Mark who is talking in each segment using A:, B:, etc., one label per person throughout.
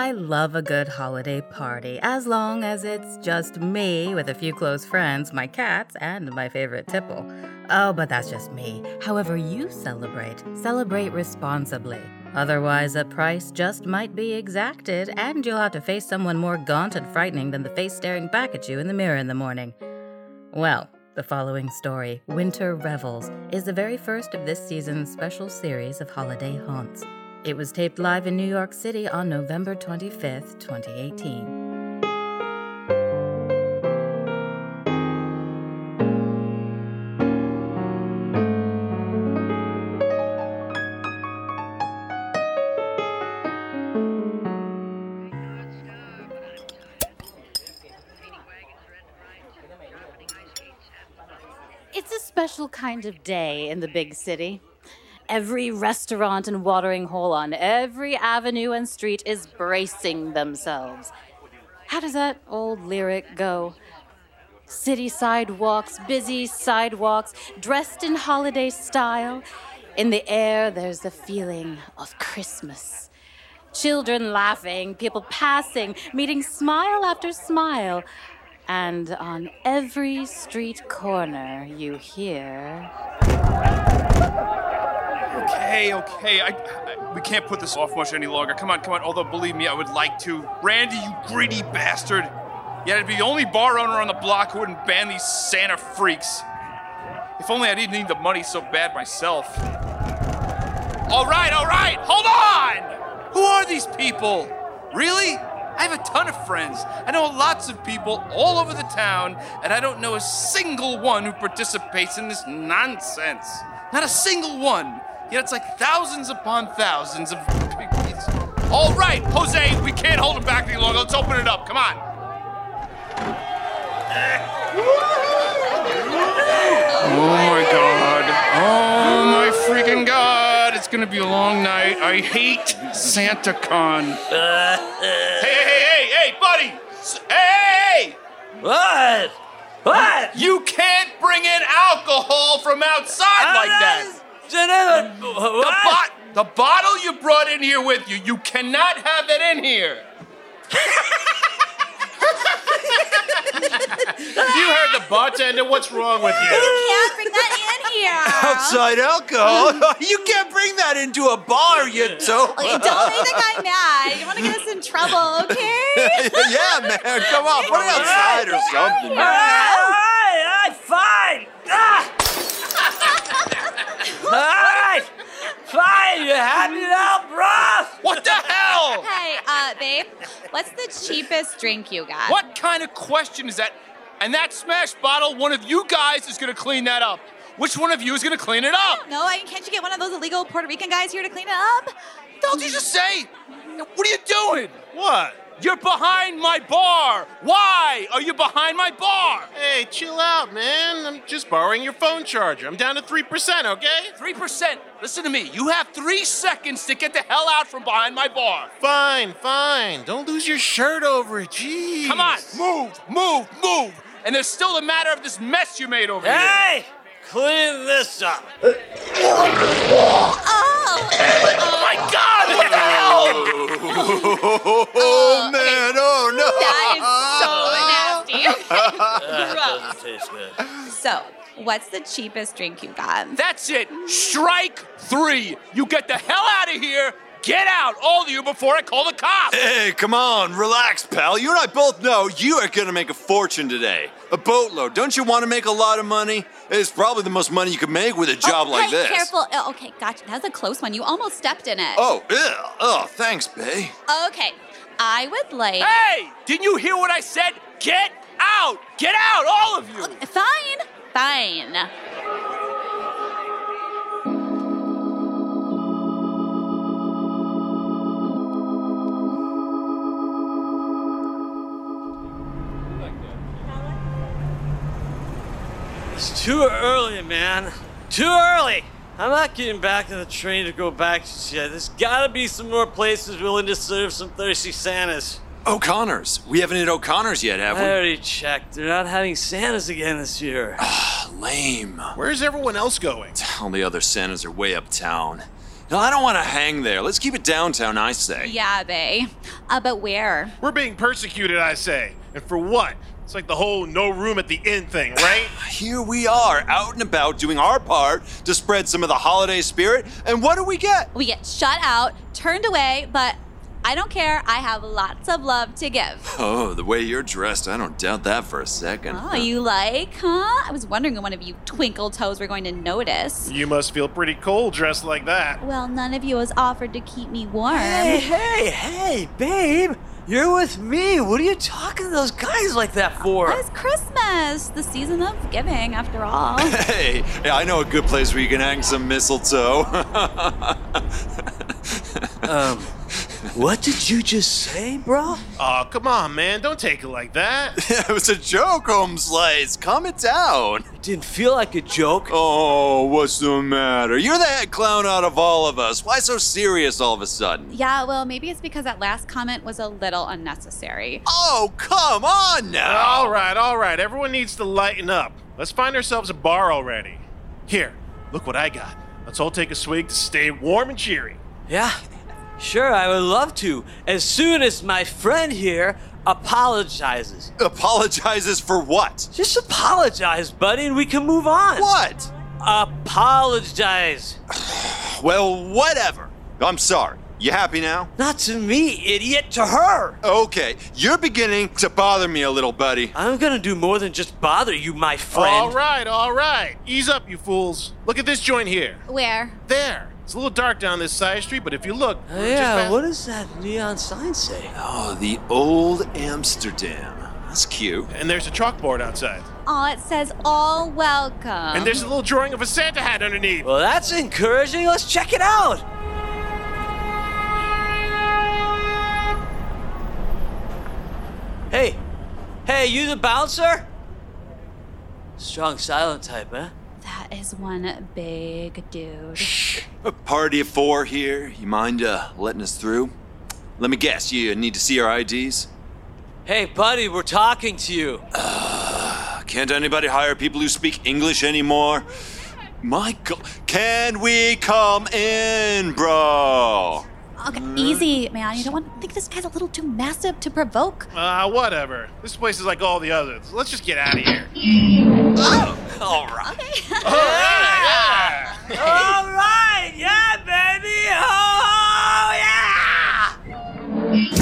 A: I love a good holiday party, as long as it's just me with a few close friends, my cats, and my favorite tipple. Oh, but that's just me. However you celebrate responsibly. Otherwise, a price just might be exacted, and you'll have to face someone more gaunt and frightening than the face staring back at you in the mirror in the morning. Well, the following story, Winter Revels, is the very first of this season's special series of holiday haunts. It was taped live in New York City on November 25th, 2018. It's a special kind of day in the big city. Every restaurant and watering hole on every avenue and street is bracing themselves. How does that old lyric go? City sidewalks, busy sidewalks, dressed in holiday style. In the air, there's the feeling of Christmas. Children laughing, people passing, meeting smile after smile. And on every street corner, you hear...
B: Okay. We can't put this off much any longer. Come on. Although, believe me, I would like to. Randy, you greedy bastard. Yeah, I'd be the only bar owner on the block who wouldn't ban these Santa freaks. If only I didn't need the money so bad myself. All right. Hold on! Who are these people? Really? I have a ton of friends. I know lots of people all over the town, and I don't know a single one who participates in this nonsense. Not a single one. Yet it's like thousands upon thousands of... All right, Jose, we can't hold him back any longer. Let's open it up. Come on. Oh, my God. Oh, my freaking God. It's going to be a long night. I hate SantaCon. Hey, buddy. Hey!
C: What?
B: You can't bring in alcohol from outside like that. The bottle you brought in here with you, you cannot have it in here. You heard the bartender. What's wrong with you?
D: You can't bring that in here.
C: Outside alcohol? You can't bring that into a bar, you dope.
D: Don't make the guy mad. You want to get us in trouble, okay?
C: Yeah, man. Come on, put it outside or something.
E: All right, fine. All right, fine. You happy now, bro?
B: What the hell?
D: Hey, babe, what's the cheapest drink you got?
B: What kind of question is that? And that smashed bottle, one of you guys is going to clean that up. Which one of you is going to clean it up?
D: No, can't you get one of those illegal Puerto Rican guys here to clean it up?
B: Don't you just say? What are you doing?
F: What?
B: You're behind my bar. Why are you behind my bar?
F: Hey, chill out, man. I'm just borrowing your phone charger. I'm down to 3%, okay?
B: 3%. Listen to me. You have 3 seconds to get the hell out from behind my bar.
F: Fine. Don't lose your shirt over it. Jeez.
B: Come on. Move. And there's still the matter of this mess you made over here.
E: Hey, clean this up.
B: Oh my God! What the hell?
C: Oh, man. Oh, no.
D: That is so nasty.
E: Doesn't taste good.
D: So, what's the cheapest drink you got?
B: That's it. Strike 3. You get the hell out of here. Get out, all of you, before I call the cops.
C: Hey, come on. Relax, pal. You and I both know you are going to make a fortune today. A boatload. Don't you want to make a lot of money? It's probably the most money you could make with a job like this.
D: Careful. Okay, gotcha. That was a close one. You almost stepped in it.
C: Oh, thanks, bae.
D: Okay, I would like...
B: Hey, didn't you hear what I said? Get out. Get out, all of you.
D: Okay, fine.
E: It's too early, man. Too early. I'm not getting back on the train to go back just yet. There's gotta be some more places willing to serve some thirsty Santas.
C: O'Connor's. We haven't hit O'Connor's yet, have we?
E: I already checked. They're not having Santas again this year.
C: Lame.
F: Where's everyone else going?
C: All the other Santas are way uptown. No, I don't want to hang there. Let's keep it downtown, I say.
D: Yeah, bae. But where?
F: We're being persecuted, I say. And for what? It's like the whole no room at the inn thing, right?
C: Here we are, out and about, doing our part to spread some of the holiday spirit. And what do we get?
D: We get shut out, turned away, but I don't care. I have lots of love to give.
C: Oh, the way you're dressed, I don't doubt that for a second.
D: Oh, you like, huh? I was wondering when one of you twinkle toes were going to notice.
F: You must feel pretty cold dressed like that.
D: Well, none of you has offered to keep me warm.
E: Hey, babe. You're with me. What are you talking to those guys like that for?
D: It's Christmas, the season of giving, after all.
C: Hey, I know a good place where you can hang some mistletoe.
E: What did you just say, bro?
F: Oh, come on, man. Don't take it like that.
C: It was a joke, Home Slice. Calm it down.
E: It didn't feel like a joke.
C: Oh, what's the matter? You're the head clown out of all of us. Why so serious all of a sudden?
D: Yeah, well, maybe it's because that last comment was a little unnecessary.
C: Oh, come on now.
F: All right. Everyone needs to lighten up. Let's find ourselves a bar already. Here, look what I got. Let's all take a swig to stay warm and cheery.
E: Yeah, sure, I would love to. As soon as my friend here apologizes.
C: Apologizes for what?
E: Just apologize, buddy, and we can move on.
C: What?
E: Apologize.
C: Well, whatever. I'm sorry. You happy now?
E: Not to me, idiot, to her.
C: Okay, you're beginning to bother me a little, buddy.
E: I'm gonna do more than just bother you, my friend.
F: All right. Ease up, you fools. Look at this joint here.
D: Where?
F: There. It's a little dark down this side street, but if you look... we're just
E: Yeah,
F: past-
E: what does that neon sign say?
C: Oh, the old Amsterdam. That's cute.
F: And there's a chalkboard outside.
D: Oh, it says all welcome.
F: And there's a little drawing of a Santa hat underneath.
E: Well, that's encouraging. Let's check it out. Hey, you the bouncer? Strong silent type, huh?
D: That is one big dude.
C: A party of four here. You mind letting us through? Let me guess, you need to see our IDs?
E: Hey, buddy, we're talking to you.
C: Can't anybody hire people who speak English anymore? My God, can we come in, bro?
D: Okay, easy, man. You don't want to think this guy's a little too massive to provoke.
F: Whatever. This place is like all the others. Let's just get out of here.
C: All right.
E: All right, yeah, baby. Oh, yeah.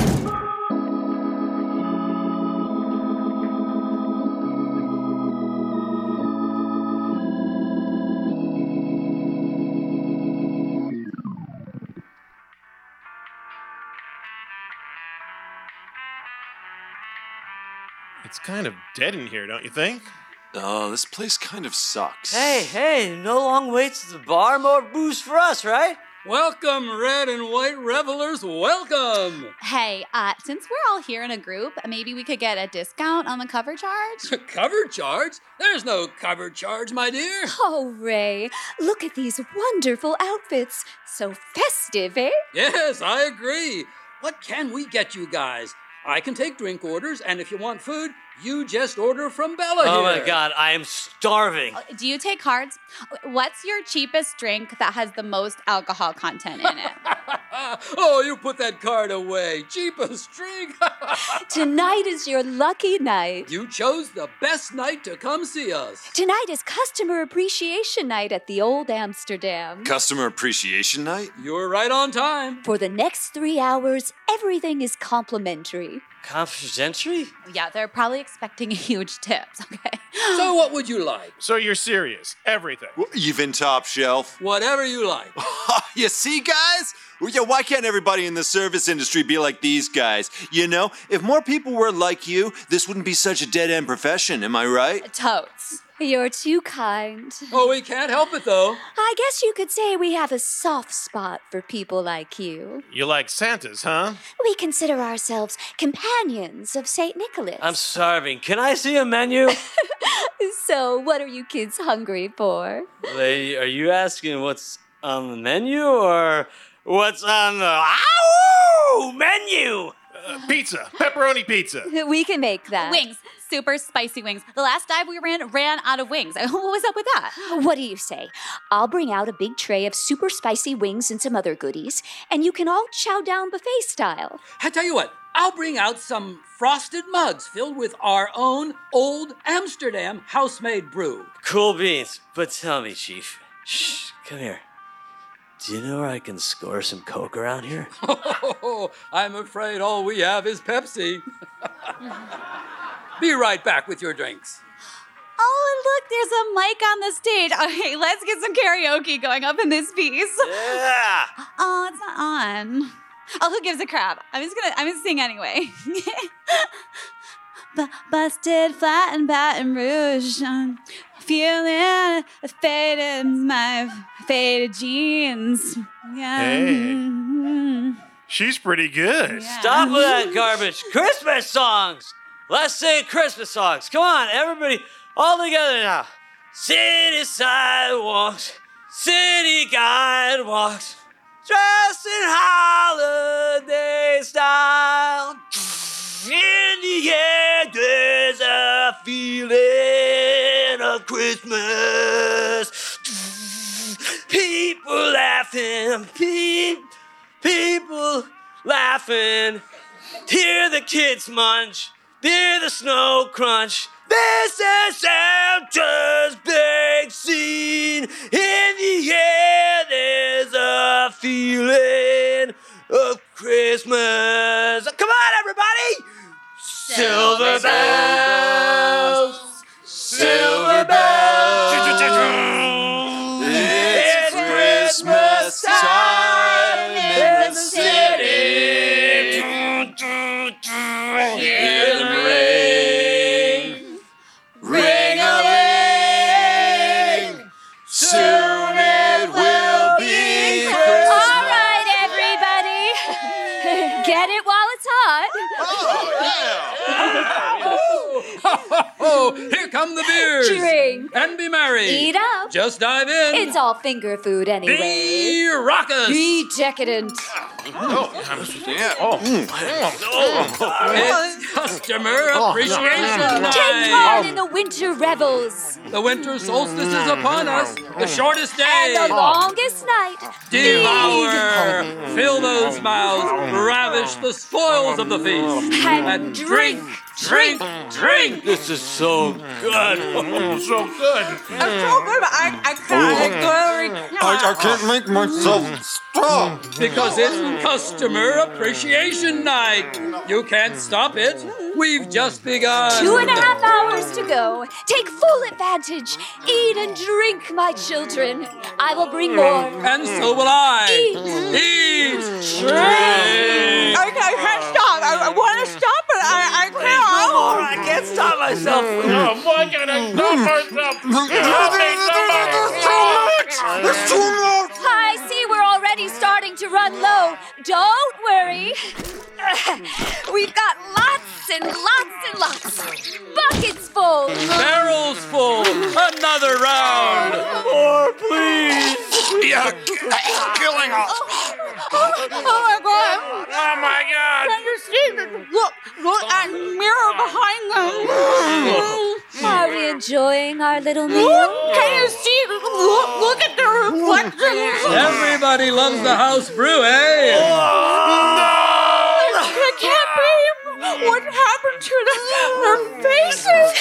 F: It's kind of dead in here, don't you think?
C: Oh, this place kind of sucks.
E: Hey, no long waits at the bar. More booze for us, right?
G: Welcome, red and white revelers, welcome!
D: Hey, since we're all here in a group, maybe we could get a discount on the cover charge?
G: Cover charge? There's no cover charge, my dear.
H: Oh, Ray, look at these wonderful outfits. So festive, eh?
G: Yes, I agree. What can we get you guys? I can take drink orders, and if you want food, you just order from Bella
E: Oh
G: here.
E: my God, I am starving.
D: Do you take cards? What's your cheapest drink that has the most alcohol content in it?
G: Oh, you put that card away. Cheapest drink.
H: Tonight is your lucky night.
G: You chose the best night to come see us.
H: Tonight is Customer Appreciation Night at the Old Amsterdam.
C: Customer Appreciation Night?
G: You're right on time.
H: For the next 3 hours, everything is complimentary.
E: Complimentary?
D: Yeah, they're probably expecting huge tips, okay?
G: So what would you like?
F: So you're serious? Everything.
C: Even top shelf?
G: Whatever you like.
C: You see, guys? Well, yeah, why can't everybody in the service industry be like these guys? You know, if more people were like you, this wouldn't be such a dead-end profession, am I right?
D: Totes.
H: You're too kind.
G: Oh, we can't help it, though.
H: I guess you could say we have a soft spot for people like you.
F: You like Santas, huh?
H: We consider ourselves companions of St. Nicholas.
E: I'm starving. Can I see a menu?
H: So, what are you kids hungry for?
E: Lady, are you asking what's on the menu or what's on the menu?
F: Pizza. Pepperoni pizza.
H: We can make that.
D: Wings. Super spicy wings. The last dive we ran out of wings. What was up with that?
H: What do you say? I'll bring out a big tray of super spicy wings and some other goodies, and you can all chow down buffet style.
G: I tell you what, I'll bring out some frosted mugs filled with our own Old Amsterdam house-made brew.
E: Cool beans. But tell me, Chief. Shh, come here. Do you know where I can score some Coke around here?
G: I'm afraid all we have is Pepsi. Be right back with your drinks.
D: Oh, and look, there's a mic on the stage. Okay, let's get some karaoke going up in this piece.
E: Yeah!
D: Oh, it's not on. Oh, who gives a crap? I'm gonna sing anyway. Busted flat in Baton Rouge. I'm feeling faded, my faded jeans. Yeah.
F: Hey. She's pretty good.
D: Yeah.
E: Stop with that garbage. Christmas songs! Let's sing Christmas songs. Come on, everybody, all together now. City sidewalks, city guide walks, dressed in holiday style. In the air, there's a feeling of Christmas. People laughing, people laughing. Hear the kids munch, hear the snow crunch. This is Santa's big scene. In the air, there's a feeling of Christmas. Come on, everybody! Silver bells, silver bells.
C: It's Christmas time in the city. Hear them ring, ring-a-ling. Soon it will be Christmas.
H: All right, everybody. Get it while it's hot.
G: Oh, here come the beers.
H: Drink.
G: And be merry.
H: Eat up.
G: Just dive in.
H: It's all finger food anyway.
G: Be raucous.
H: Be decadent.
G: It's Customer Appreciation
H: Take
G: Night.
H: part in the winter revels.
G: The winter solstice is upon us. The shortest day.
H: And the longest night.
G: Devour. Fill those mouths. Ravish the spoils of the feast.
H: And drink.
G: Drink. Drink.
E: This is so good.
F: So good.
C: I can't make myself stop.
G: Because it's Customer Appreciation Night. You can't stop it. We've just begun.
H: 2.5 hours to go. Take full advantage. Eat and drink, my children. I will bring more.
G: And so will I. Eat. Drink.
D: I can't stop. I want to stop, but I can't.
E: I can't stop myself.
F: Oh, why can't I stop myself?
C: It's too much.
H: I see we're already starting to run low. Don't worry. We've got lots and lots and lots. Buckets full.
G: Barrels full. Another round.
E: More, please.
F: Yeah, it's killing us.
D: Oh my God.
F: Oh my God.
D: Can you see? Look at the mirror behind them.
H: Are we enjoying our little meal?
D: Can you see? Look at the reflections.
G: Everybody loves the house brew, eh?
D: It can't be. What happened to their faces?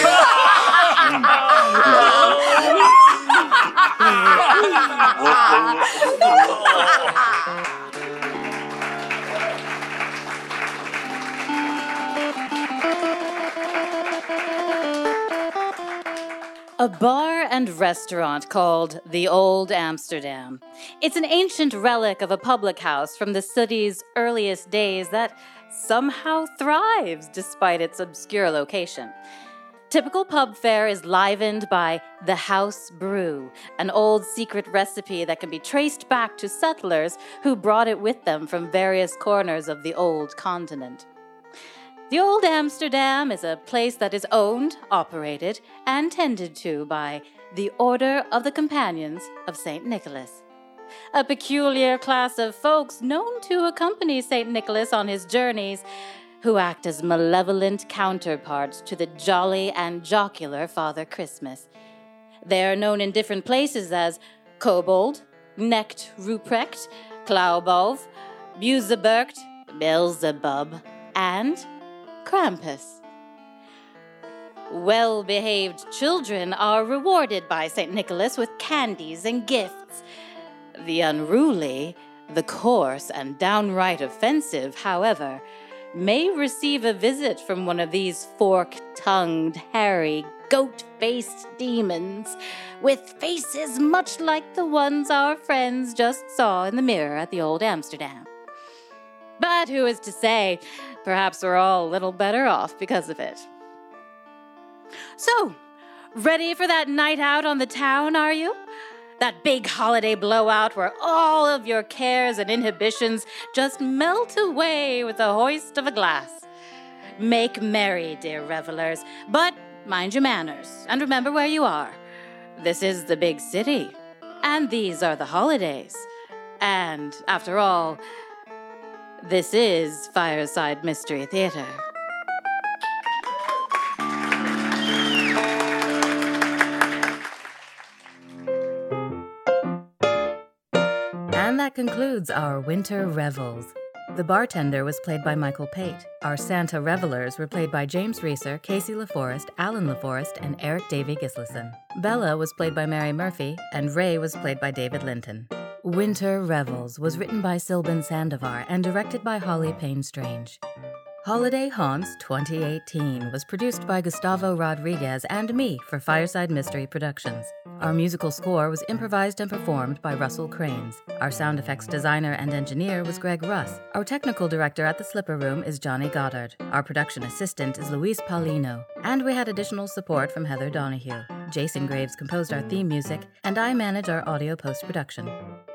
A: A bar and restaurant called the Old Amsterdam. It's an ancient relic of a public house from the city's earliest days that somehow thrives despite its obscure location. Typical pub fare is livened by the house brew, an old secret recipe that can be traced back to settlers who brought it with them from various corners of the old continent. The Old Amsterdam is a place that is owned, operated, and tended to by the Order of the Companions of St. Nicholas. a peculiar class of folks known to accompany St. Nicholas on his journeys, who act as malevolent counterparts to the jolly and jocular Father Christmas. They are known in different places as Kobold, Knecht Ruprecht, Klaubauf, Beelzebubert, Beelzebub, and Krampus. Well-behaved children are rewarded by St. Nicholas with candies and gifts. The unruly, the coarse, and downright offensive, however, may receive a visit from one of these fork-tongued, hairy, goat-faced demons with faces much like the ones our friends just saw in the mirror at the old Amsterdam. But who is to say? Perhaps we're all a little better off because of it. So, ready for that night out on the town, are you? That big holiday blowout where all of your cares and inhibitions just melt away with the hoist of a glass. Make merry, dear revelers, but mind your manners and remember where you are. This is the big city, and these are the holidays. And, after all, this is Fireside Mystery Theater. And that concludes our winter revels. The bartender was played by Michael Pate. Our Santa revelers were played by James Reeser, Casey LaForest, Alan LaForest, and Eric Davey Gislason. Bella was played by Mary Murphy, and Ray was played by David Linton. Winter Revels was written by Silban Sandovar and directed by Holly Payne Strange. Holiday Haunts 2018 was produced by Gustavo Rodriguez and me for Fireside Mystery Productions. Our musical score was improvised and performed by Russell Cranes. Our sound effects designer and engineer was Greg Russ. Our technical director at the Slipper Room is Johnny Goddard. Our production assistant is Luis Paulino. And we had additional support from Heather Donahue. Jason Graves composed our theme music, and I manage our audio post-production.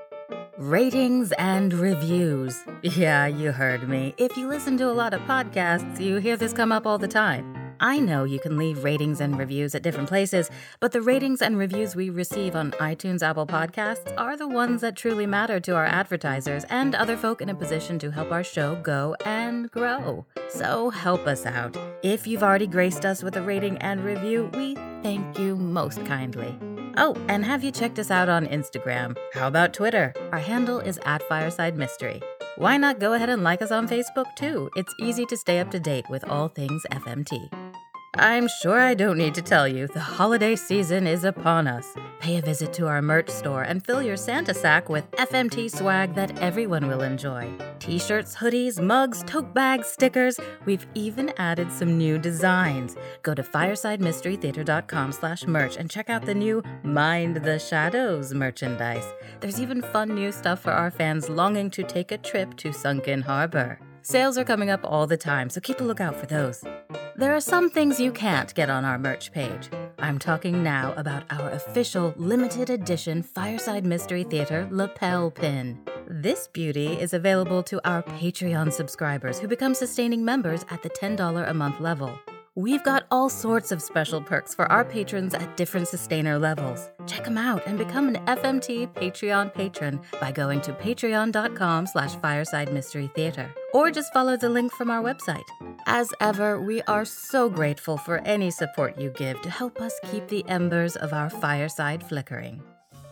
A: Ratings and reviews. Yeah, you heard me. If you listen to a lot of podcasts, you hear this come up all the time. I know you can leave ratings and reviews at different places, but the ratings and reviews we receive on iTunes, Apple Podcasts are the ones that truly matter to our advertisers and other folk in a position to help our show go and grow. So help us out. If you've already graced us with a rating and review, we thank you most kindly. Oh, and have you checked us out on Instagram? How about Twitter? Our handle is @FiresideMystery. Why not go ahead and like us on Facebook too? It's easy to stay up to date with all things FMT. I'm sure I don't need to tell you, the holiday season is upon us. Pay a visit to our merch store and fill your Santa sack with FMT swag that everyone will enjoy. T-shirts, hoodies, mugs, tote bags, stickers. We've even added some new designs. Go to firesidemysterytheater.com/merch and check out the new Mind the Shadows merchandise. There's even fun new stuff for our fans longing to take a trip to Sunken Harbor. Sales are coming up all the time, so keep a lookout for those. There are some things you can't get on our merch page. I'm talking now about our official limited edition Fireside Mystery Theater lapel pin. This beauty is available to our Patreon subscribers who become sustaining members at the $10 a month level. We've got all sorts of special perks for our patrons at different sustainer levels. Check them out and become an FMT Patreon patron by going to patreon.com/Fireside Mystery Theater, or just follow the link from our website. As ever, we are so grateful for any support you give to help us keep the embers of our fireside flickering.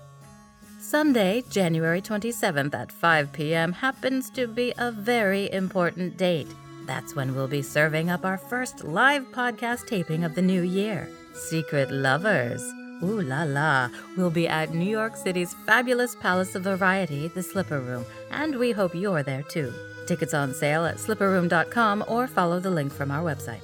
A: Sunday, January 27th at 5 p.m. happens to be a very important date. That's when we'll be serving up our first live podcast taping of the new year, Secret Lovers. Ooh la la. We'll be at New York City's fabulous Palace of Variety, the Slipper Room, and we hope you're there too. Tickets on sale at slipperroom.com or follow the link from our website.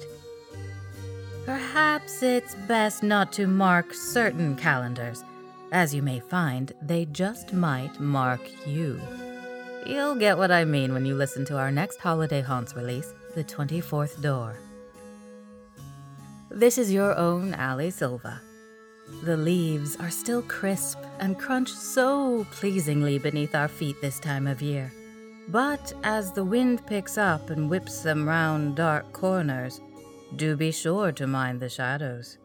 A: Perhaps it's best not to mark certain calendars. As you may find, they just might mark you. You'll get what I mean when you listen to our next Holiday Haunts release, The 24th Door. This is your own Ali Silva. The leaves are still crisp and crunch so pleasingly beneath our feet this time of year. But as the wind picks up and whips them round dark corners, do be sure to mind the shadows.